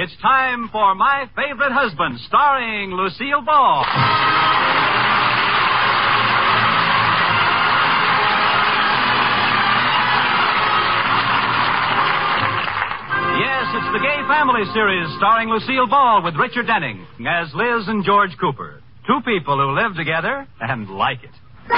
It's time for My Favorite Husband, starring Lucille Ball. Yes, it's the Gay Family series starring Lucille Ball with Richard Denning as Liz and George Cooper. Two people who live together and like it.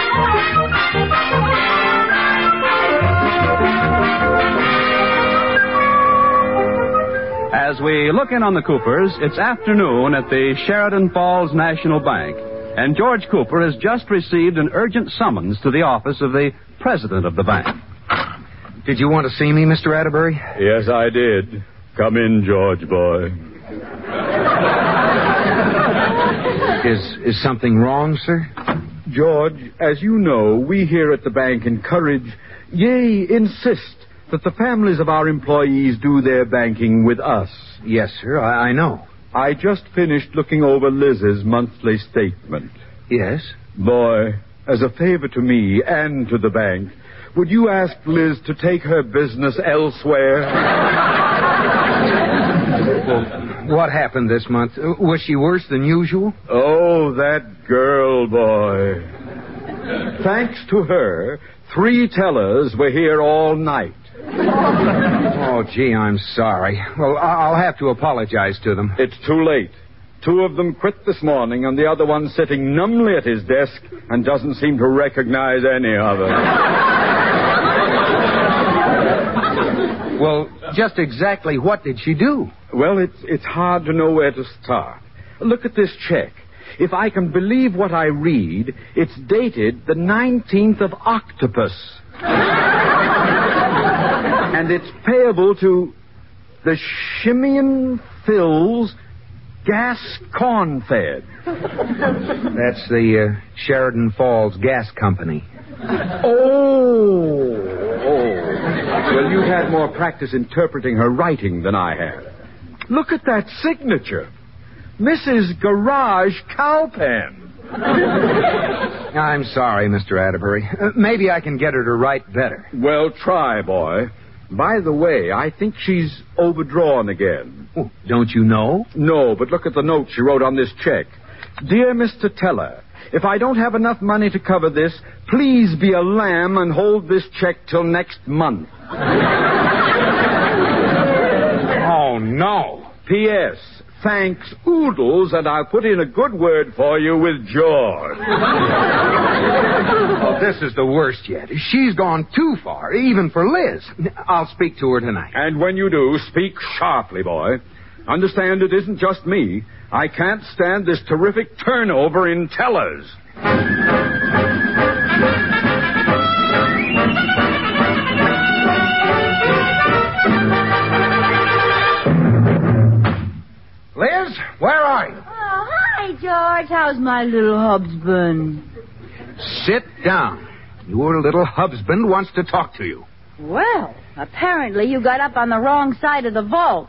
As we look in on the Coopers, it's afternoon at the Sheridan Falls National Bank, and George Cooper has just received an urgent summons to the office of the president of the bank. Did you want to see me, Mr. Atterbury? Yes, I did. Come in, George boy. Is something wrong, sir? George, as you know, we here at the bank encourage, yea, insist that the families of our employees do their banking with us. Yes, sir, I know. I just finished looking over Liz's monthly statement. Yes? Boy, as a favor to me and to the bank, would you ask Liz to take her business elsewhere? Well, what happened this month? Was she worse than usual? Oh, that girl, boy. Thanks to her, 3 tellers were here all night. Oh, gee, I'm sorry. Well, I'll have to apologize to them. It's too late. 2 of them quit this morning, and the other one's sitting numbly at his desk and doesn't seem to recognize any of it. Well, just exactly what did she do? Well, it's hard to know where to start. Look at this check. If I can believe what I read, it's dated the 19th of Octopus. And it's payable to the Shimeon Phil's Gas Corn-Fed. That's the Sheridan Falls Gas Company. Oh. Well, you've had more practice interpreting her writing than I have. Look at that signature. Mrs. Garage Cowpen. I'm sorry, Mr. Atterbury. Maybe I can get her to write better. Well, try, boy. By the way, I think she's overdrawn again. Oh, don't you know? No, but look at the note she wrote on this check. Dear Mr. Teller, if I don't have enough money to cover this, please be a lamb and hold this check till next month. Oh, no. P.S. Thanks, Oodles, and I'll put in a good word for you with George. Oh, this is the worst yet. She's gone too far, even for Liz. I'll speak to her tonight. And when you do, speak sharply, boy. Understand it isn't just me. I can't stand this terrific turnover in tellers. Liz, where are you? Oh, hi, George. How's my little husband? Sit down. Your little husband wants to talk to you. Well, apparently you got up on the wrong side of the vault.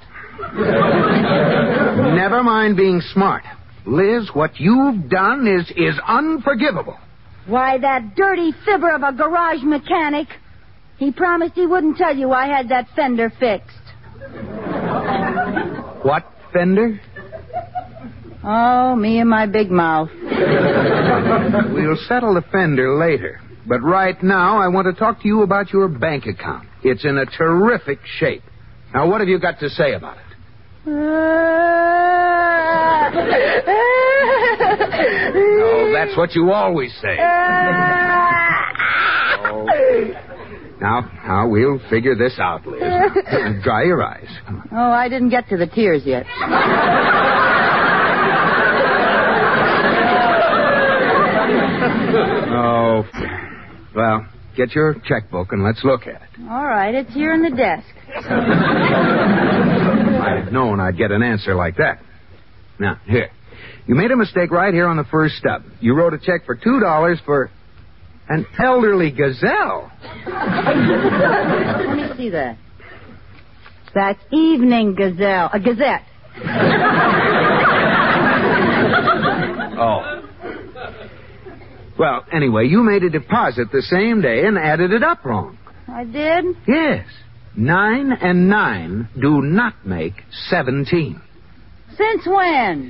Never mind being smart. Liz, what you've done is unforgivable. Why, that dirty fibber of a garage mechanic. He promised he wouldn't tell you I had that fender fixed. What fender? Oh, me and my big mouth. We'll settle the fender later. But right now, I want to talk to you about your bank account. It's in a terrific shape. Now, what have you got to say about it? Oh, that's what you always say. Oh. Now, we'll figure this out, Liz. Dry your eyes. Oh, I didn't get to the tears yet. Oh, well, get your checkbook and let's look at it. All right, it's here in the desk. I'd known I'd get an answer like that. Now, here. You made a mistake right here on the first step. You wrote a check for $2 for an elderly gazelle. Let me see that. That's Evening Gazelle. A Gazette. Oh. Well, anyway, you made a deposit the same day and added it up wrong. I did? Yes. 9 and 9 do not make 17. Since when?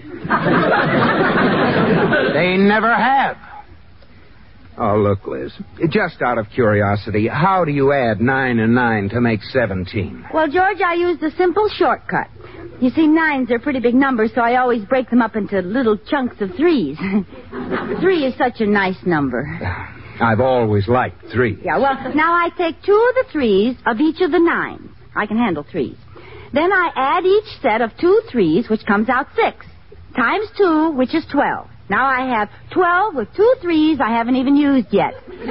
They never have. Oh, look, Liz, just out of curiosity, how do you add 9 and 9 to make 17? Well, George, I used a simple shortcut. You see, 9s are pretty big numbers, so I always break them up into little chunks of 3s. 3 is such a nice number. I've always liked 3. Yeah, well, now I take 2 of the 3s of each of the 9s. I can handle 3s. Then I add each set of 2 3s, which comes out 6, times 2, which is 12. Now I have 12 with 2 3s I haven't even used yet.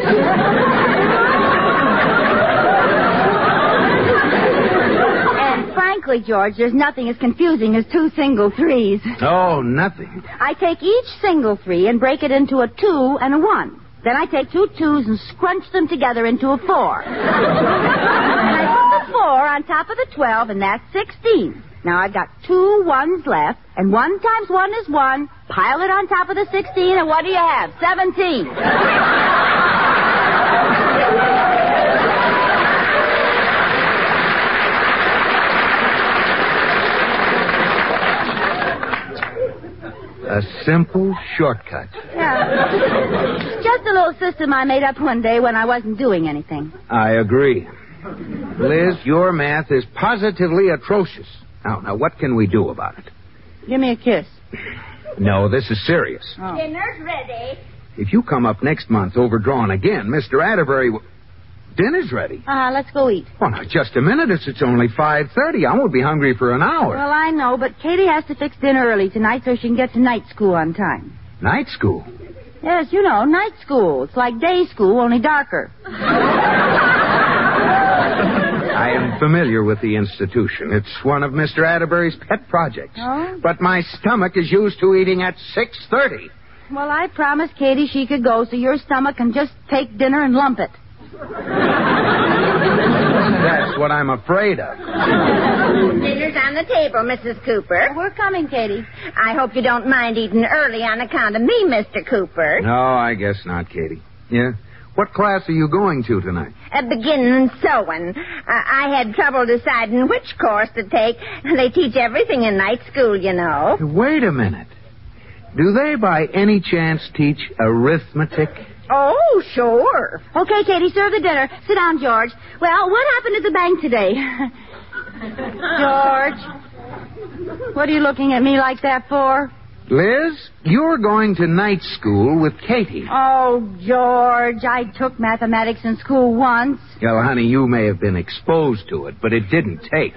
And frankly, George, there's nothing as confusing as 2 single 3s. Oh, nothing. I take each single 3 and break it into a 2 and a 1. Then I take 2 2s and scrunch them together into a 4. And I put the 4 on top of the 12, and that's 16. Now I've got 2 1s left, and 1 times 1 is 1. Pile it on top of the 16, and what do you have? 17. A simple shortcut. Yeah. Just a little system I made up one day when I wasn't doing anything. I agree. Liz, your math is positively atrocious. Now, what can we do about it? Give me a kiss. No, this is serious. Oh. Dinner's ready. If you come up next month overdrawn again, Mr. Atterbury will... Dinner's ready. Let's go eat. Oh, now, just a minute. It's only 5:30. I won't be hungry for an hour. Well, I know, but Katie has to fix dinner early tonight so she can get to night school on time. Night school? Yes, you know, night school. It's like day school, only darker. I am familiar with the institution. It's one of Mr. Atterbury's pet projects. Oh? But my stomach is used to eating at 6:30. Well, I promised Katie she could go so your stomach can just take dinner and lump it. That's what I'm afraid of. Dinner's on the table, Mrs. Cooper. We're coming, Katie. I hope you don't mind eating early on account of me, Mr. Cooper. No, I guess not, Katie. Yeah? What class are you going to tonight? Beginning sewing. I had trouble deciding which course to take. They teach everything in night school, you know. Wait a minute. Do they by any chance teach arithmetic? Oh, sure. Okay, Katie, serve the dinner. Sit down, George. Well, what happened at the bank today? George, what are you looking at me like that for? Liz, you're going to night school with Katie. Oh, George, I took mathematics in school once. Well, honey, you may have been exposed to it, but it didn't take.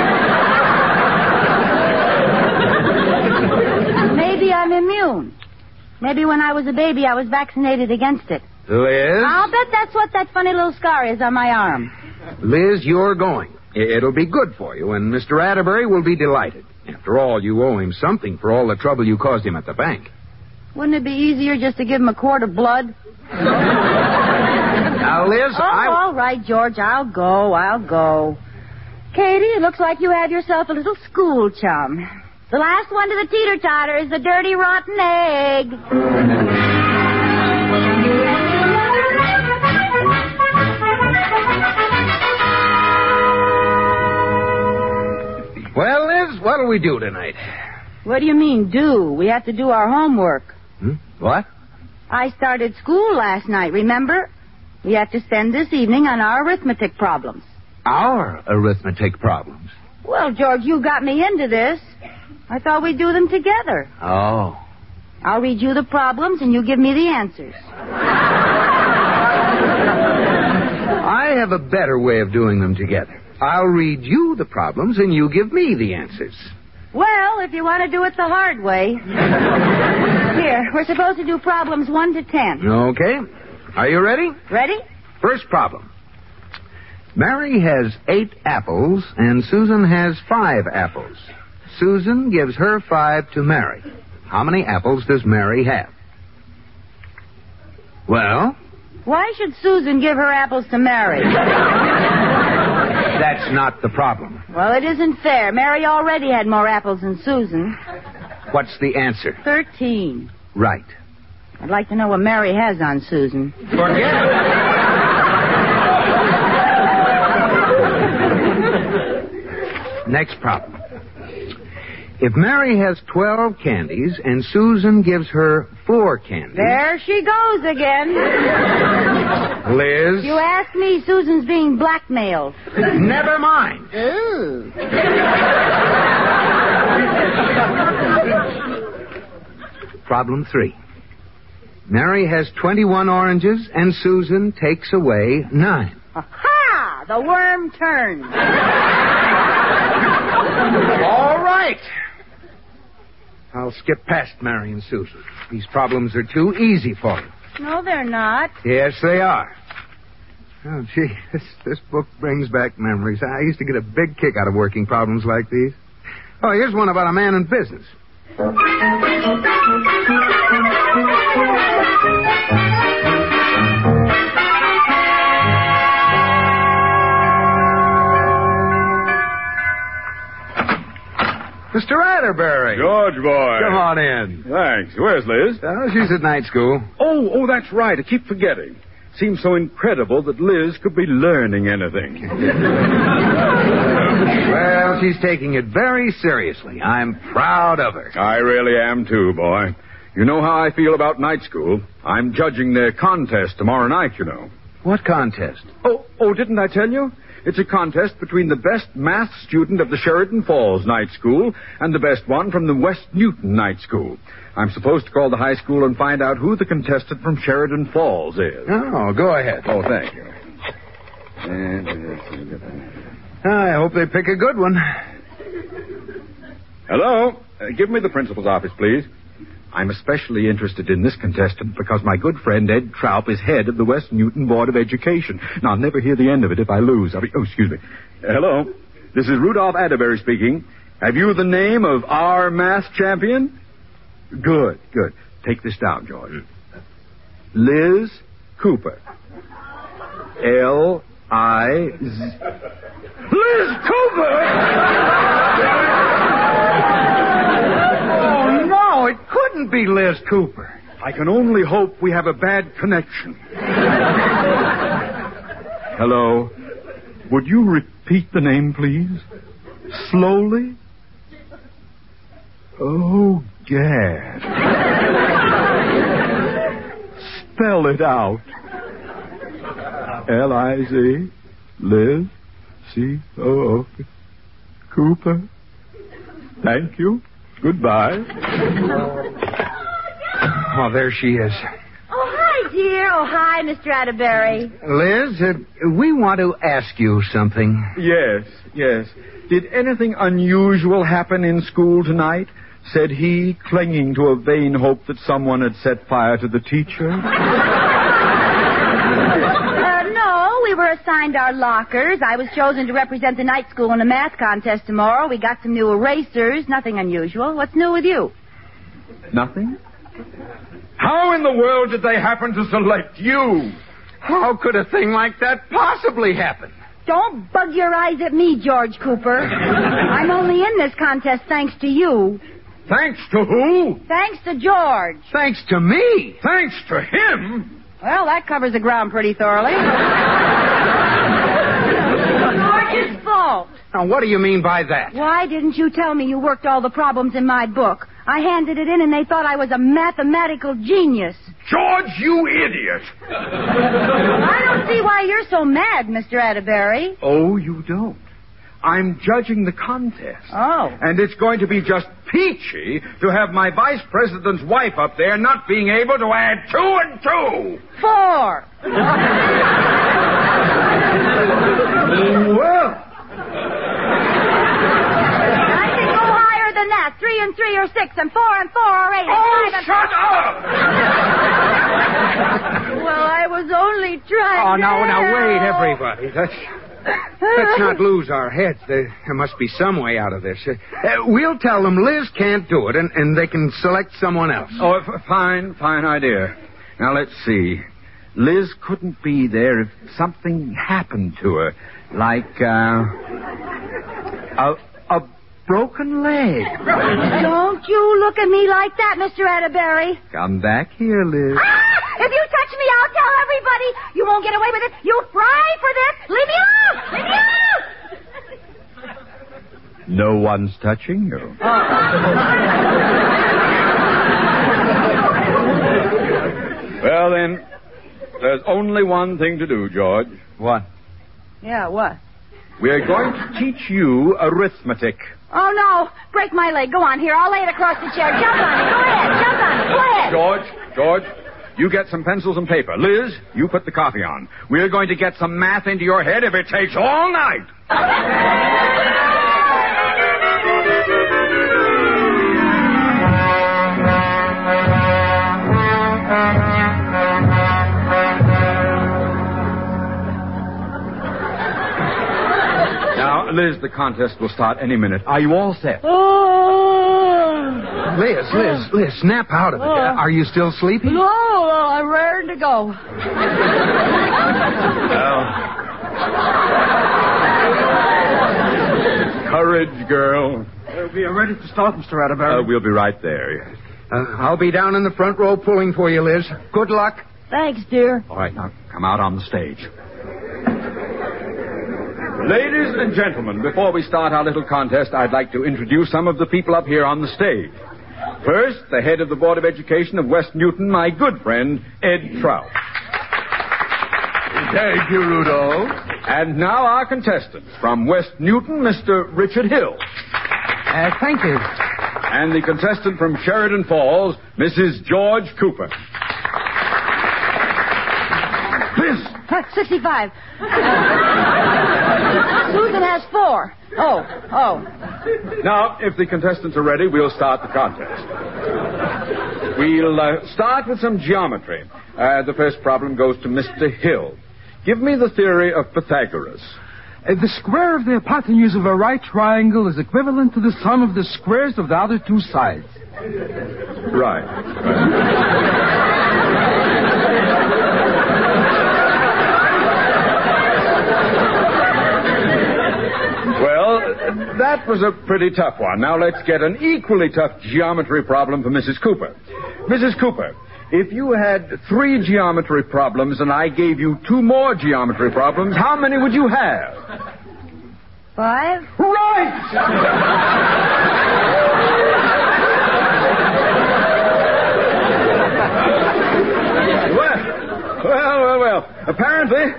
Maybe I'm immune. Maybe when I was a baby, I was vaccinated against it. Liz? I'll bet that's what that funny little scar is on my arm. Liz, you're going. It'll be good for you, and Mr. Atterbury will be delighted. After all, you owe him something for all the trouble you caused him at the bank. Wouldn't it be easier just to give him a quart of blood? Now, Liz, all right, George, I'll go. Katie, it looks like you have yourself a little school chum. The last one to the teeter-totter is the dirty, rotten egg. Well, Liz, what'll we do tonight? What do you mean, do? We have to do our homework. What? I started school last night, remember? We have to spend this evening on our arithmetic problems. Our arithmetic problems? Well, George, you got me into this. I thought we'd do them together. Oh. I'll read you the problems and you give me the answers. I have a better way of doing them together. I'll read you the problems and you give me the answers. Well, if you want to do it the hard way. Here, we're supposed to do problems 1 to 10. Okay. Are you ready? Ready? First problem. Mary has 8 apples and Susan has 5 apples. Susan gives her 5 to Mary. How many apples does Mary have? Well? Why should Susan give her apples to Mary? That's not the problem. Well, it isn't fair. Mary already had more apples than Susan. What's the answer? 13. Right. I'd like to know what Mary has on Susan. Forget it. Next problem. If Mary has 12 candies and Susan gives her 4 candies... There she goes again. Liz? You asked me, Susan's being blackmailed. Never mind. Ooh. Problem 3. Mary has 21 oranges and Susan takes away 9. Ha! The worm turned. All right. I'll skip past Mary and Susan. These problems are too easy for you. No, they're not. Yes, they are. Oh, gee, this book brings back memories. I used to get a big kick out of working problems like these. Oh, here's one about a man in business. Mr. Atterbury. George, boy. Come on in. Thanks. Where's Liz? Oh, she's at night school. Oh, that's right. I keep forgetting. Seems so incredible that Liz could be learning anything. Well, she's taking it very seriously. I'm proud of her. I really am, too, boy. You know how I feel about night school. I'm judging their contest tomorrow night, you know. What contest? Oh, didn't I tell you? It's a contest between the best math student of the Sheridan Falls Night School and the best one from the West Newton Night School. I'm supposed to call the high school and find out who the contestant from Sheridan Falls is. Oh, go ahead. Oh, thank you. I hope they pick a good one. Hello? Give me the principal's office, please. I'm especially interested in this contestant because my good friend Ed Troup is head of the West Newton Board of Education. Now, I'll never hear the end of it if I lose. Excuse me. Hello? This is Rudolph Atterbury speaking. Have you the name of our math champion? Good. Take this down, George. Liz Cooper. L-I-Z... Liz Cooper! Oh, no, it couldn't be Liz Cooper. I can only hope we have a bad connection. Hello. Would you repeat the name, please? Slowly? Oh, Gad. Spell it out. L-I-Z, Liz, C-O-O, Cooper. Thank you. Goodbye. Oh, there she is. Oh, hi, dear. Oh, hi, Mr. Atterbury. Liz, we want to ask you something. Yes. Did anything unusual happen in school tonight? Said he, clinging to a vain hope that someone had set fire to the teacher. No, we were assigned our lockers. I was chosen to represent the night school in a math contest tomorrow. We got some new erasers. Nothing unusual. What's new with you? Nothing? How in the world did they happen to select you? How could a thing like that possibly happen? Don't bug your eyes at me, George Cooper. I'm only in this contest thanks to you. Thanks to who? Thanks to George. Thanks to me. Thanks to him? Well, that covers the ground pretty thoroughly. George's fault. Now, what do you mean by that? Why didn't you tell me you worked all the problems in my book? I handed it in and they thought I was a mathematical genius. George, you idiot! I don't see why you're so mad, Mr. Atterbury. Oh, you don't. I'm judging the contest. Oh. And it's going to be just peachy to have my vice president's wife up there not being able to add 2 and 2. 4. Well. I can go higher than that. 3 and 3 are 6, and 4 and 4 are 8. Oh, and 5 and shut up! Well, I was only trying. Oh, to now, help. wait, everybody. Let's not lose our heads. There must be some way out of this. We'll tell them Liz can't do it, and they can select someone else. Oh, fine idea. Now, let's see. Liz couldn't be there if something happened to her, like, a broken leg. Don't you look at me like that, Mr. Atterbury. Come back here, Liz. If you touch me, I'll tell everybody. You won't get away with it. You'll fry for this. Leave me alone. Leave me No one's touching you. Well, then, there's only one thing to do, George. What? Yeah, what? We're going to teach you arithmetic. Oh, no. Break my leg. Go on. Here, I'll lay it across the chair. Jump on it. Go ahead. Jump on it. Go ahead. George, you get some pencils and paper. Liz, you put the coffee on. We're going to get some math into your head if it takes all night. Now, Liz, the contest will start any minute. Are you all set? Liz, snap out of it. Are you still sleepy? No, I'm raring to go. Courage, girl. We are ready to start, Mr. Atterbury. We'll be right there. I'll be down in the front row pulling for you, Liz. Good luck. Thanks, dear. All right, now come out on the stage. Ladies and gentlemen, before we start our little contest, I'd like to introduce some of the people up here on the stage. First, the head of the Board of Education of West Newton, my good friend, Ed Trout. Thank you, Rudolph. And now our contestants. From West Newton, Mr. Richard Hill. Thank you. And the contestant from Sheridan Falls, Mrs. George Cooper. Liz! 65. Susan has 4. Oh. Now, if the contestants are ready, we'll start the contest. We'll start with some geometry. The first problem goes to Mr. Hill. Give me the theory of Pythagoras. The square of the hypotenuse of a right triangle is equivalent to the sum of the squares of the other two sides. Right. Well, that was a pretty tough one. Now let's get an equally tough geometry problem for Mrs. Cooper. Mrs. Cooper, if you had 3 geometry problems and I gave you 2 more geometry problems, how many would you have? 5? Right! Well. Apparently...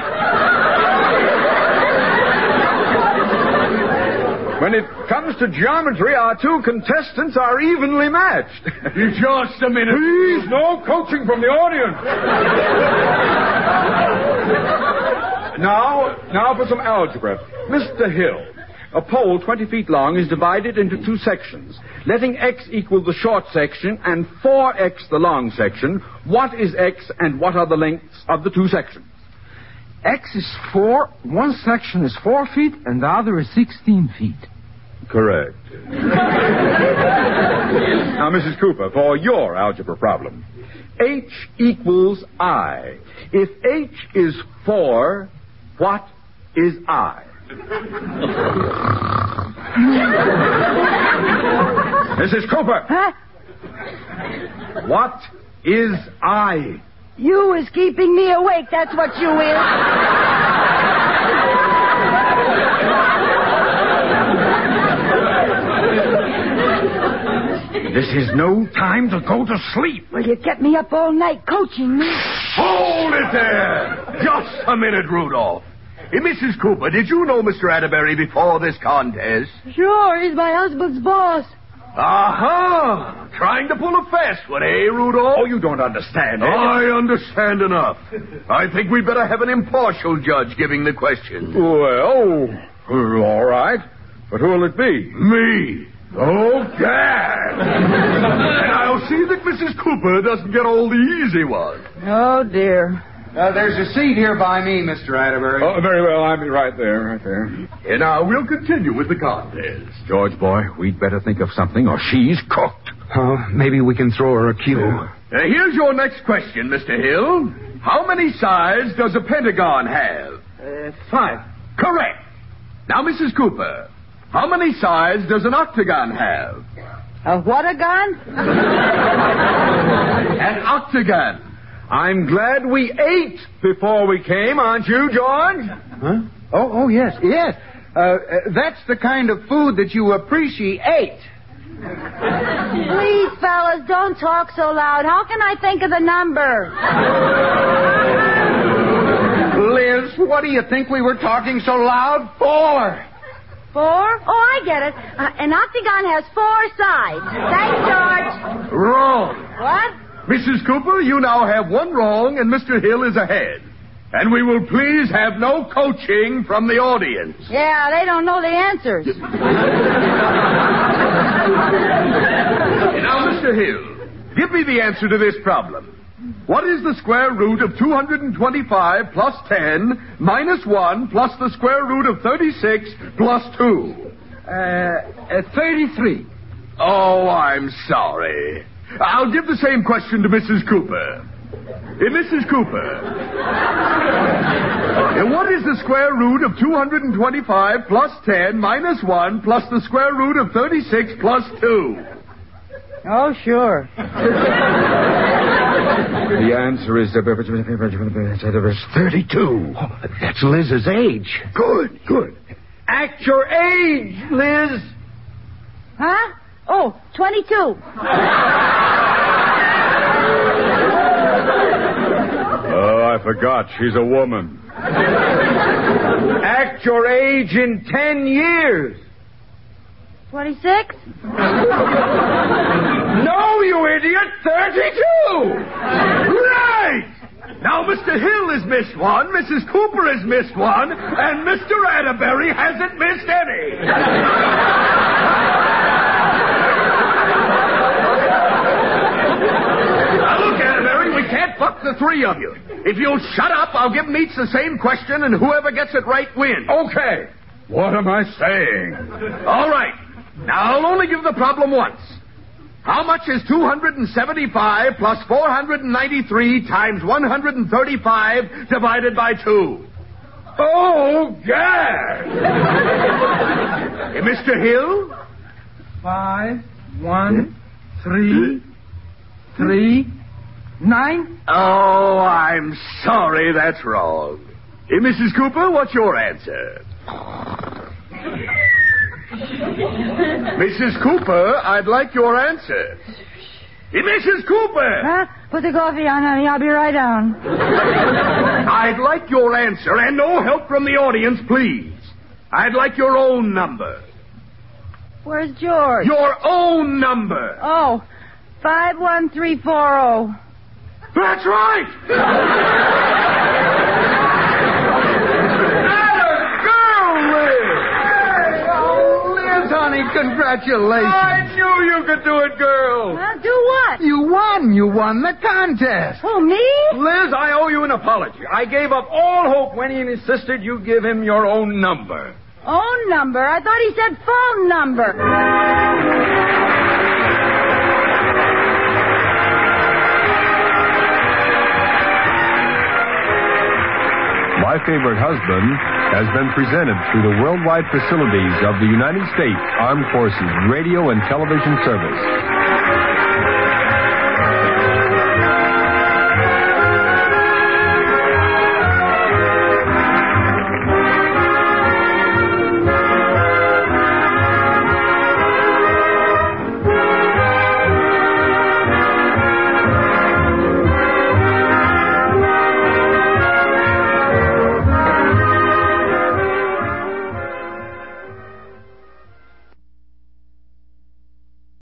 when it comes to geometry, our 2 contestants are evenly matched. Just a minute. Please, no coaching from the audience. Now for some algebra. Mr. Hill, a pole 20 feet long is divided into 2 sections. Letting x equal the short section and 4x the long section, what is x and what are the lengths of the 2 sections? X is 4, one section is 4 feet, and the other is 16 feet. Correct. Now, Mrs. Cooper, for your algebra problem. H equals I. If H is 4, what is I? Mrs. Cooper! Huh? What is I? You is keeping me awake, that's what you is. This is no time to go to sleep. Well, you kept me up all night coaching me. Hold it there! Just a minute, Rudolph. Mrs. Cooper, did you know Mr. Atterbury before this contest? Sure, he's my husband's boss. Aha! Trying to pull a fast one, eh, Rudolph? Oh, you don't understand, eh? I understand enough. I think we'd better have an impartial judge giving the question. Well, all right. But who'll it be? Me. Oh, Gad! And I'll see that Mrs. Cooper doesn't get all the easy ones. Oh, dear. There's a seat here by me, Mr. Atterbury. Oh, very well. I'll be right there. And now we'll continue with the contest. George, boy, we'd better think of something or she's cooked. Oh, maybe we can throw her a cue. Here's your next question, Mr. Hill. How many sides does a pentagon have? 5. Correct. Now, Mrs. Cooper, how many sides does an octagon have? A what a gun? An octagon. I'm glad we ate before we came, aren't you, George? Huh? Oh, yes. That's the kind of food that you appreciate. Please, fellas, don't talk so loud. How can I think of the number? Liz, what do you think we were talking so loud for? 4? Oh, I get it. An octagon has 4 sides. Thanks, George. Wrong. What? Mrs. Cooper, you now have one wrong, and Mr. Hill is ahead. And we will please have no coaching from the audience. Yeah, they don't know the answers. Now, Mr. Hill, give me the answer to this problem. What is the square root of 225 plus 10 minus 1 plus the square root of 36 plus 2? 33. Oh, I'm sorry. I'll give the same question to Mrs. Cooper. Mrs. Cooper, what is the square root of 225 plus 10 minus 1 plus the square root of 36 plus 2? Oh, sure. The answer is 32. Oh, that's Liz's age. Good. Act your age, Liz. Huh? Oh, 22. Oh, I forgot. She's a woman. Act your age in 10 years. 26? No, you idiot! 32! Right! Now, Mr. Hill has missed one, Mrs. Cooper has missed one, and Mr. Atterbury hasn't missed any. Now, look, Atterbury, we can't fuck the three of you. If you'll shut up, I'll give them each the same question, and whoever gets it right wins. Okay. What am I saying? All right. Now, I'll only give the problem once. How much is 275 plus 493 times 135 divided by 2? Oh, gad! Mr. Hill? 5, 1, 3, 9. Oh, I'm sorry, that's wrong. Mrs. Cooper, what's your answer? Mrs. Cooper, I'd like your answer. Mrs. Cooper! Huh? Put the coffee on, honey. I'll be right down. I'd like your answer, and no help from the audience, please. I'd like your own number. Where's George? Your own number. Oh, 51340. That's right! Honey, congratulations. I knew you could do it, girl. Huh? Do what? You won the contest. Oh, me? Liz, I owe you an apology. I gave up all hope when he insisted you give him your own number. Own number? I thought he said phone number. My Favorite Husband has been presented through the worldwide facilities of the United States Armed Forces Radio and Television Service.